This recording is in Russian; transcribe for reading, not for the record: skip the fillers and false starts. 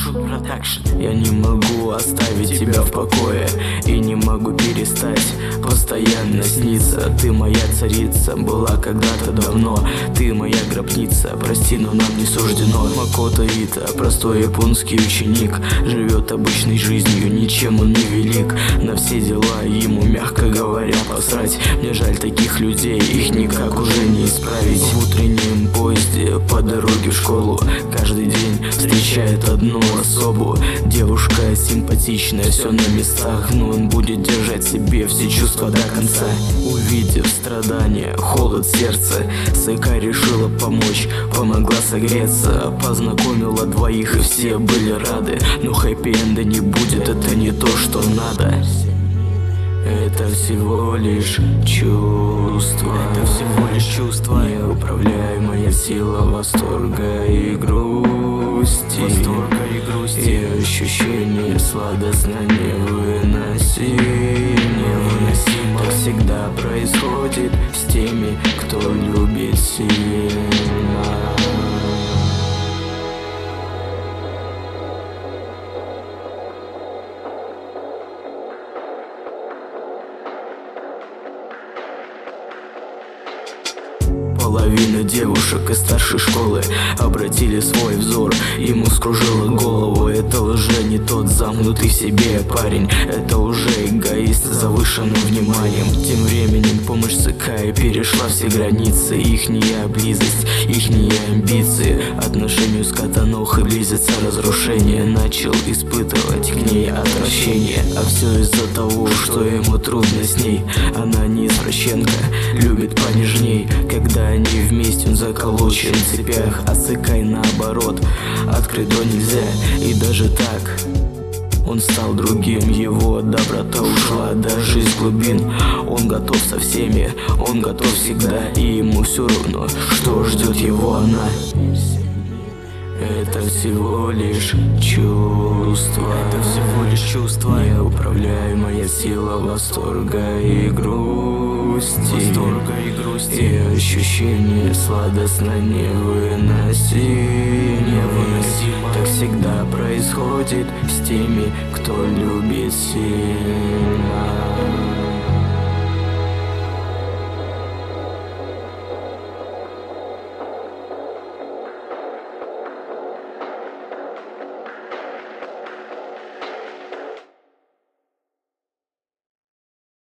Я не могу оставить тебя в покое и не могу перестать постоянно сниться. Ты моя царица, была когда-то давно. Ты моя гробница, прости, но нам не суждено. Макото Ита, простой японский ученик, живет обычной жизнью, ничем он не велик. На все дела ему, мягко говоря, посрать. Мне жаль таких людей, их никак уже не исправить. В утреннем поезде по дороге в школу каждый день встречает одну особу. Девушка симпатичная, все на местах, но он будет держать в себе все чувства до конца. Увидев страдания, холод сердца, Сэкай решила помочь, помогла согреться. Познакомила двоих и все были рады, но хэппи-энда не будет, это не то, что надо. Это всего лишь чувство, неуправляемая сила восторга и грусти, и ощущение сладостно невыносимо. Так всегда происходит с теми, кто любит сильно. Половина девушек из старшей школы обратили свой взор, ему скружило голову. Это уже не тот замкнутый в себе парень, это уже эгоист с завышенным вниманием. Тем временем помощь Сэкай перешла все границы. Ихняя близость, ихние амбиции, отношению с Катанохой близится разрушение. Начал испытывать к ней отвращение, а все из-за того, что ему трудно с ней. Она не извращенка, любит понежней. Когда они вместе, он заколочен в цепях, а Сэкай наоборот, открыть то нельзя. И даже так он стал другим, его доброта ушла даже из глубин. Он готов со всеми, он готов всегда, и ему все равно, что ждет его она. Это всего лишь чувство, неуправляемая сила восторга и грусти, и ощущение сладостно невыносимо. Так всегда происходит с теми, кто любит сильно.